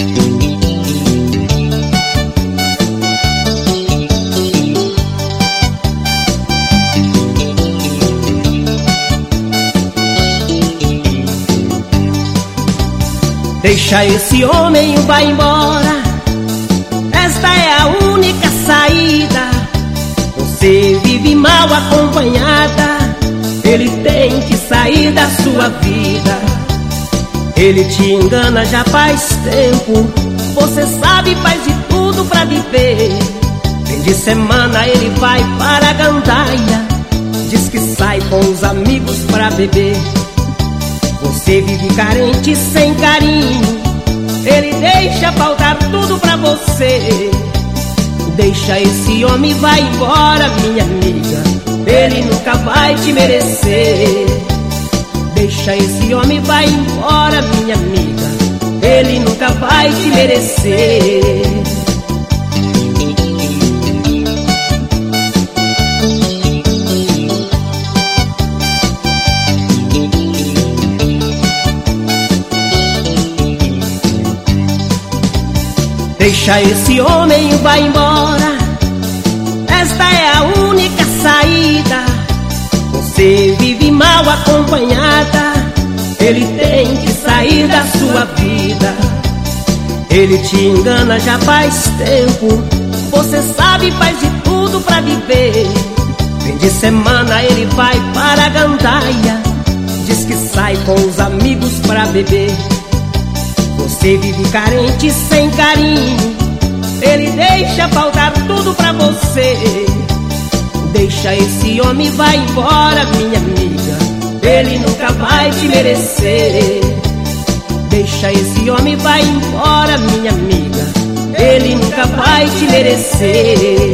Deixa esse homem, vai embora. Esta é a única saída. Você vive mal acompanhada. Ele tem que sair da sua vida. Ele te engana já faz tempo. Você sabe, faz de tudo pra viver. Fim de semana ele vai para a gandaia. Diz que sai com os amigos pra beber. Você vive carente, sem carinho. Ele deixa faltar tudo pra você. Deixa esse homem, vai embora, minha amiga. Ele nunca vai te merecer. Deixa esse homem, vai embora, minha amiga. Ele nunca vai te merecer. Deixa esse homem, vai embora. Esta é a única saída. Você vive mal acompanhada. Ele tem que sair da sua vida. Ele te engana já faz tempo. Você sabe, faz de tudo pra viver. Fim de semana ele vai para a gandaia. Diz que sai com os amigos pra beber. Você vive carente, sem carinho. Ele deixa faltar tudo pra você. Deixa esse homem, vai embora, minha amiga. Ele nunca vai te merecer. Deixa esse homem, vai embora, minha amiga. Ele nunca vai te merecer.